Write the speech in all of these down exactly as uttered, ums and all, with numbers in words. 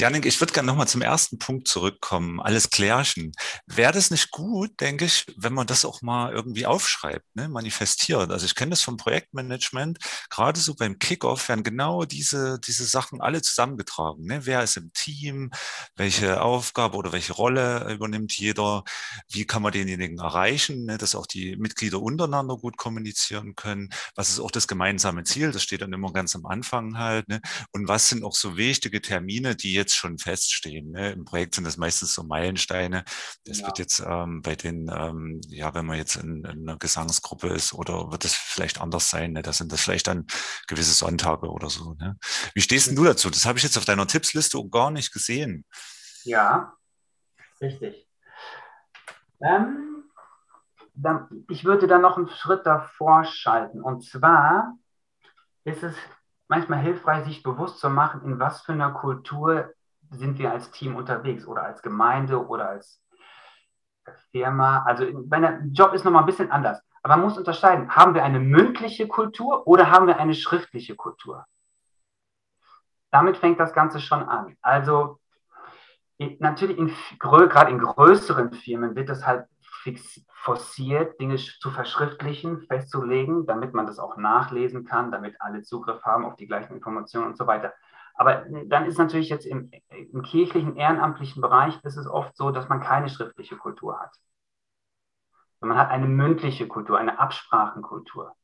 Janik, ich würde gerne nochmal zum ersten Punkt zurückkommen. Alles klärchen. Wäre das nicht gut, denke ich, wenn man das auch mal irgendwie aufschreibt, ne, manifestiert? Also ich kenne das vom Projektmanagement. Gerade so beim Kickoff werden genau diese, diese Sachen alle zusammengetragen. Ne? Wer ist im Team? Welche Aufgabe oder welche Rolle übernimmt jeder? Wie kann man denjenigen erreichen, ne, dass auch die Mitglieder untereinander gut kommunizieren können? Was ist auch das gemeinsame Ziel? Das steht dann immer ganz am Anfang halt. Ne? Und was sind auch so wichtige Termine, die jetzt schon feststehen? Ne? Im Projekt sind das meistens so Meilensteine. Es wird Ja. jetzt ähm, bei den, ähm, ja, wenn man jetzt in, in einer Gesangsgruppe ist, oder wird das vielleicht anders sein? Ne? Da sind das vielleicht dann gewisse Sonntage oder so. Ne? Wie stehst denn du dazu? Das habe ich jetzt auf deiner Tippsliste auch gar nicht gesehen. Ja, richtig. Ähm, dann, ich würde dann noch einen Schritt davor schalten. Und zwar ist es manchmal hilfreich, sich bewusst zu machen, in was für einer Kultur sind wir als Team unterwegs oder als Gemeinde oder als Firma. Also mein Job ist nochmal ein bisschen anders. Aber man muss unterscheiden, haben wir eine mündliche Kultur oder haben wir eine schriftliche Kultur? Damit fängt das Ganze schon an. Also natürlich, in, gerade in größeren Firmen wird es halt fix, forciert, Dinge zu verschriftlichen, festzulegen, damit man das auch nachlesen kann, damit alle Zugriff haben auf die gleichen Informationen und so weiter. Aber dann ist natürlich jetzt im, im kirchlichen, ehrenamtlichen Bereich ist es oft so, dass man keine schriftliche Kultur hat. Man hat eine mündliche Kultur, eine Absprachenkultur.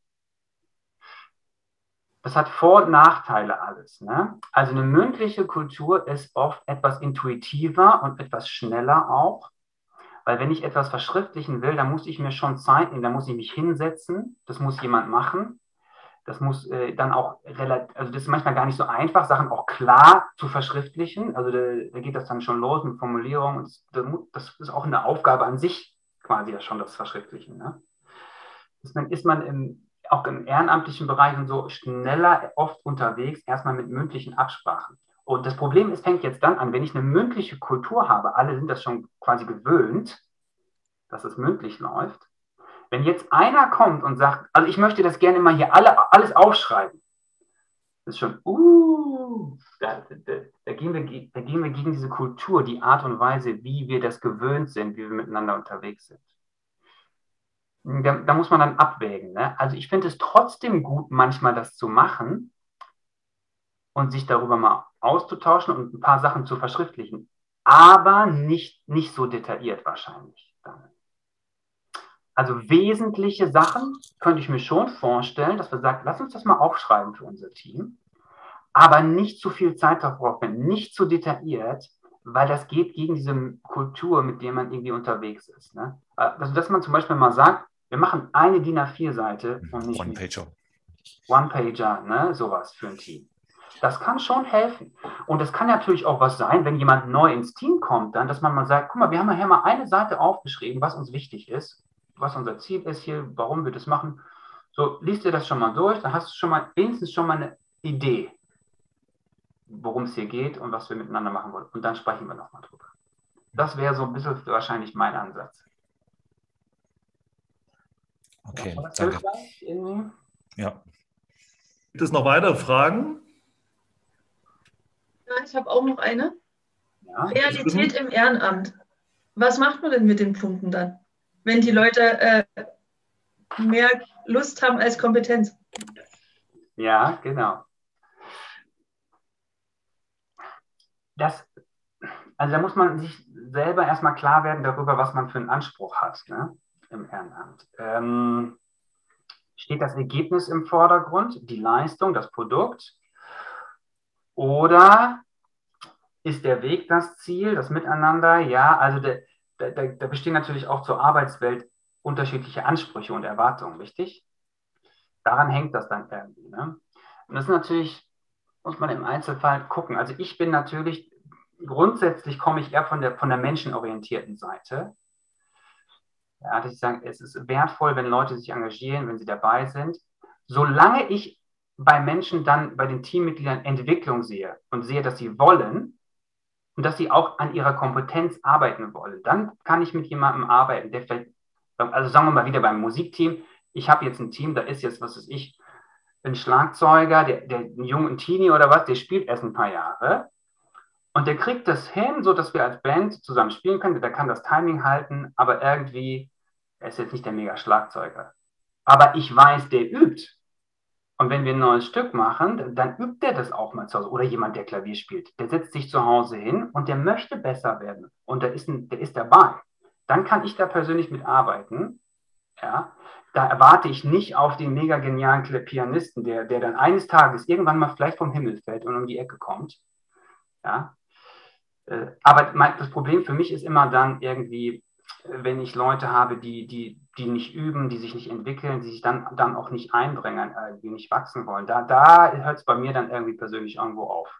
Das hat Vor- und Nachteile alles. Ne? Also eine mündliche Kultur ist oft etwas intuitiver und etwas schneller auch. Weil wenn ich etwas verschriftlichen will, dann muss ich mir schon Zeit nehmen, dann muss ich mich hinsetzen, das muss jemand machen. Das muss äh, dann auch relativ, also das ist manchmal gar nicht so einfach, Sachen auch klar zu verschriftlichen. Also da, da geht das dann schon los mit Formulierungen. Und das, das ist auch eine Aufgabe an sich, quasi ja schon das Verschriftlichen. Ne? Deswegen ist man im, auch im ehrenamtlichen Bereich und so schneller oft unterwegs, erstmal mit mündlichen Absprachen. Und das Problem ist, fängt jetzt dann an, wenn ich eine mündliche Kultur habe, alle sind das schon quasi gewöhnt, dass es mündlich läuft. Wenn jetzt einer kommt und sagt, also ich möchte das gerne mal hier alle, alles aufschreiben, das ist schon, uh, da, da, da, gehen wir, da gehen wir gegen diese Kultur, die Art und Weise, wie wir das gewöhnt sind, wie wir miteinander unterwegs sind. Da, da muss man dann abwägen. Ne? Also ich finde es trotzdem gut, manchmal das zu machen und sich darüber mal auszutauschen und ein paar Sachen zu verschriftlichen, aber nicht, nicht so detailliert wahrscheinlich. Also wesentliche Sachen könnte ich mir schon vorstellen, dass wir sagen, lass uns das mal aufschreiben für unser Team, aber nicht zu viel Zeit darauf aufwenden, nicht zu detailliert, weil das geht gegen diese Kultur, mit der man irgendwie unterwegs ist. Ne? Also dass man zum Beispiel mal sagt, wir machen eine D I N A vier Seite und nicht mehr. One-Pager. One-Pager, ne? Sowas für ein Team. Das kann schon helfen. Und das kann natürlich auch was sein, wenn jemand neu ins Team kommt, dann, dass man mal sagt, guck mal, wir haben hier mal eine Seite aufgeschrieben, was uns wichtig ist, was unser Ziel ist hier, warum wir das machen. So, liest dir das schon mal durch, dann hast du schon mal wenigstens schon mal eine Idee, worum es hier geht und was wir miteinander machen wollen. Und dann sprechen wir nochmal drüber. Das wäre so ein bisschen wahrscheinlich mein Ansatz. Okay, war das danke. Irgendwie? Ja. Gibt es noch weitere Fragen? Ja, ich habe auch noch eine. Ja. Realität im Ehrenamt. Was macht man denn mit den Punkten dann, wenn die Leute äh, mehr Lust haben als Kompetenz? Ja, genau. Das, also da muss man sich selber erstmal klar werden darüber, was man für einen Anspruch hat, ne, im Ehrenamt. Ähm, steht das Ergebnis im Vordergrund, die Leistung, das Produkt? Oder ist der Weg das Ziel, das Miteinander? Ja, also da, da, da bestehen natürlich auch zur Arbeitswelt unterschiedliche Ansprüche und Erwartungen, richtig? Daran hängt das dann irgendwie. Ne? Und das ist natürlich, muss man im Einzelfall gucken. Also ich bin natürlich, grundsätzlich komme ich eher von der, von der menschenorientierten Seite. Ja, dass ich sage, es ist wertvoll, wenn Leute sich engagieren, wenn sie dabei sind. Solange ich bei Menschen dann, bei den Teammitgliedern Entwicklung sehe und sehe, dass sie wollen und dass sie auch an ihrer Kompetenz arbeiten wollen, dann kann ich mit jemandem arbeiten, der vielleicht, also sagen wir mal wieder beim Musikteam, ich habe jetzt ein Team, da ist jetzt, was weiß ich, ein Schlagzeuger, der, der ein junger Teenie oder was, der spielt erst ein paar Jahre. Und der kriegt das hin, so dass wir als Band zusammen spielen können. Der kann das Timing halten, aber irgendwie, er ist jetzt nicht der Mega-Schlagzeuger. Aber ich weiß, der übt. Und wenn wir ein neues Stück machen, dann übt der das auch mal zu Hause. Oder jemand, der Klavier spielt. Der setzt sich zu Hause hin und der möchte besser werden. Und der ist, ein, der ist dabei. Dann kann ich da persönlich mitarbeiten. Ja? Da erwarte ich nicht auf den mega genialen Pianisten, der, der dann eines Tages irgendwann mal vielleicht vom Himmel fällt und um die Ecke kommt. Ja? Aber das Problem für mich ist immer dann irgendwie, wenn ich Leute habe, die, die, die nicht üben, die sich nicht entwickeln, die sich dann, dann auch nicht einbringen, die nicht wachsen wollen. Da, da hört es bei mir dann irgendwie persönlich irgendwo auf.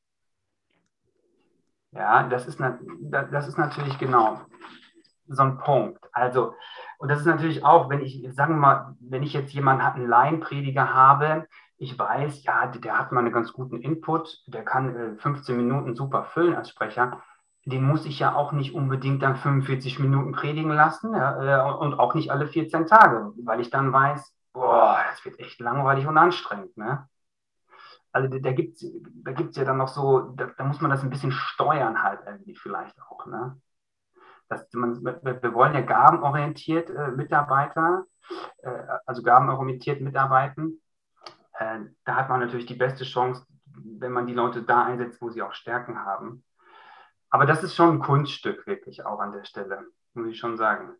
Ja, das ist, das ist natürlich genau so ein Punkt. Also, und das ist natürlich auch, wenn ich, sagen wir mal, wenn ich jetzt jemanden, einen Laienprediger habe, ich weiß, ja, der hat mal einen ganz guten Input, der kann fünfzehn Minuten super füllen als Sprecher, den muss ich ja auch nicht unbedingt dann fünfundvierzig Minuten predigen lassen, ja, und auch nicht alle vierzehn Tage, weil ich dann weiß, boah, das wird echt langweilig und anstrengend, ne? Also da gibt es da gibt's ja dann noch so, da, da muss man das ein bisschen steuern halt irgendwie vielleicht auch, ne? Das, man, wir wollen ja gabenorientiert äh, Mitarbeiter, äh, also gabenorientiert mitarbeiten. Äh, da hat man natürlich die beste Chance, wenn man die Leute da einsetzt, wo sie auch Stärken haben. Aber das ist schon ein Kunststück wirklich auch an der Stelle, muss ich schon sagen.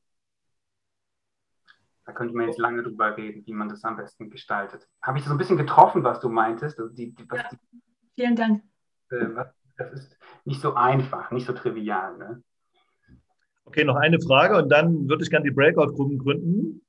Da könnte man jetzt lange drüber reden, wie man das am besten gestaltet. Habe ich so ein bisschen getroffen, was du meintest? Also die, die, was Ja, die, vielen Dank. äh, was, das ist nicht so einfach, nicht so trivial. Ne? Okay, noch eine Frage und dann würde ich gerne die Breakout-Gruppen gründen.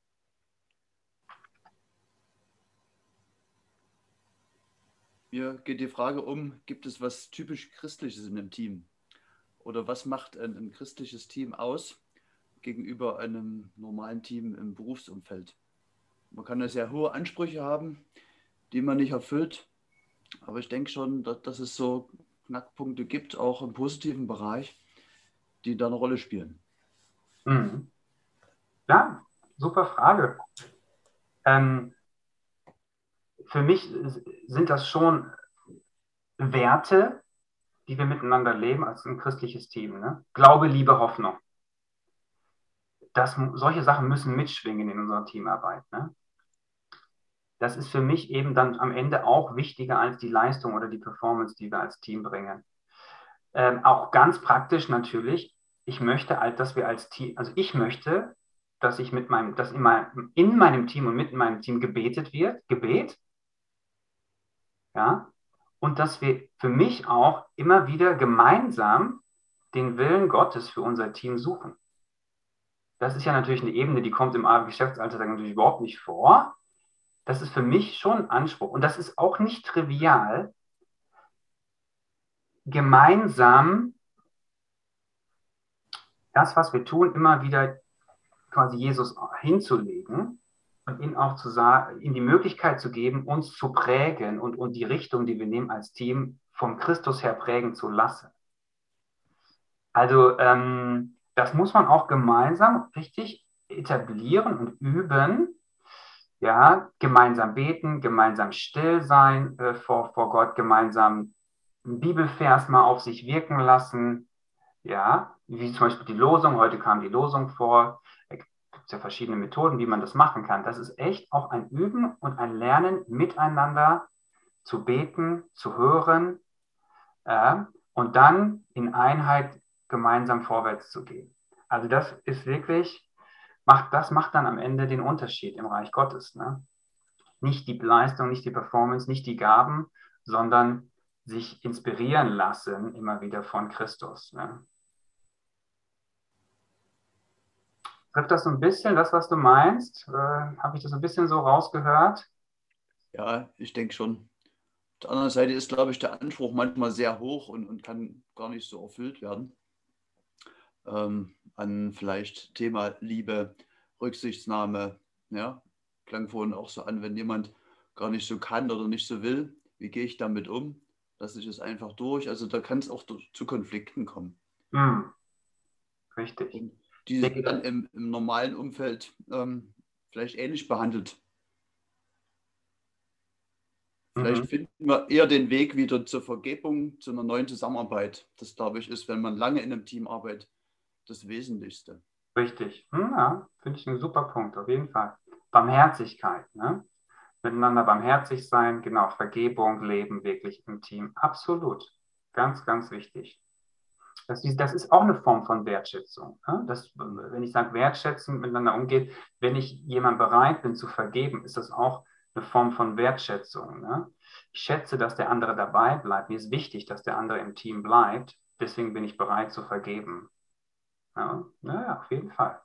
Mir geht die Frage um, gibt es was typisch Christliches in einem Team? Oder was macht ein, ein christliches Team aus gegenüber einem normalen Team im Berufsumfeld? Man kann ja sehr hohe Ansprüche haben, die man nicht erfüllt. Aber ich denke schon, dass, dass es so Knackpunkte gibt, auch im positiven Bereich, die da eine Rolle spielen. Mhm. Ja, super Frage. Ähm, für mich sind das schon Werte, die wir miteinander leben als ein christliches Team. Ne? Glaube, Liebe, Hoffnung. Das, solche Sachen müssen mitschwingen in unserer Teamarbeit. Ne? Das ist für mich eben dann am Ende auch wichtiger als die Leistung oder die Performance, die wir als Team bringen. Ähm, auch ganz praktisch natürlich, ich möchte halt, dass wir als Team, also ich möchte, dass ich mit meinem, dass in meinem, in meinem Team und mit meinem Team gebetet wird, Gebet, ja, und dass wir für mich auch immer wieder gemeinsam den Willen Gottes für unser Team suchen. Das ist ja natürlich eine Ebene, die kommt im Geschäftsalltag natürlich überhaupt nicht vor. Das ist für mich schon ein Anspruch. Und das ist auch nicht trivial, gemeinsam das, was wir tun, immer wieder quasi Jesus hinzulegen und ihn auch zu sagen, ihm die Möglichkeit zu geben, uns zu prägen und, und die Richtung, die wir nehmen als Team, vom Christus her prägen zu lassen. Also ähm, das muss man auch gemeinsam richtig etablieren und üben. Ja, gemeinsam beten, gemeinsam still sein äh, vor, vor Gott, gemeinsam einen Bibelvers mal auf sich wirken lassen. Ja, wie zum Beispiel die Losung. Heute kam die Losung vor. Es gibt ja verschiedene Methoden, wie man das machen kann. Das ist echt auch ein Üben und ein Lernen, miteinander zu beten, zu hören äh, und dann in Einheit gemeinsam vorwärts zu gehen. Also das ist wirklich, macht, das macht dann am Ende den Unterschied im Reich Gottes. Ne? Nicht die Leistung, nicht die Performance, nicht die Gaben, sondern sich inspirieren lassen immer wieder von Christus. Ne? Trifft das so ein bisschen das, was du meinst? Äh, Habe ich das ein bisschen so rausgehört? Ja, ich denke schon. Auf der anderen Seite ist, glaube ich, der Anspruch manchmal sehr hoch und, und kann gar nicht so erfüllt werden. Ähm, an vielleicht Thema Liebe, Rücksichtnahme, ja, klang vorhin auch so an, wenn jemand gar nicht so kann oder nicht so will, wie gehe ich damit um? Lasse ich es einfach durch? Also da kann es auch zu Konflikten kommen. Hm, richtig. Und die sind dann im, im normalen Umfeld ähm, vielleicht ähnlich behandelt. Vielleicht Mhm. finden wir eher den Weg wieder zur Vergebung, zu einer neuen Zusammenarbeit. Das, glaube ich, ist, wenn man lange in einem Team arbeitet, das Wesentlichste. Richtig. Hm, ja, finde ich ein super Punkt, auf jeden Fall. Barmherzigkeit, ne? Miteinander barmherzig sein, genau, Vergebung leben wirklich im Team. Absolut. Ganz, ganz wichtig. Das ist, das ist auch eine Form von Wertschätzung. Ne? Das, wenn ich sage, wertschätzend miteinander umgeht, wenn ich jemand bereit bin zu vergeben, ist das auch eine Form von Wertschätzung. Ne? Ich schätze, dass der andere dabei bleibt. Mir ist wichtig, dass der andere im Team bleibt. Deswegen bin ich bereit zu vergeben. Ja, ja, auf jeden Fall.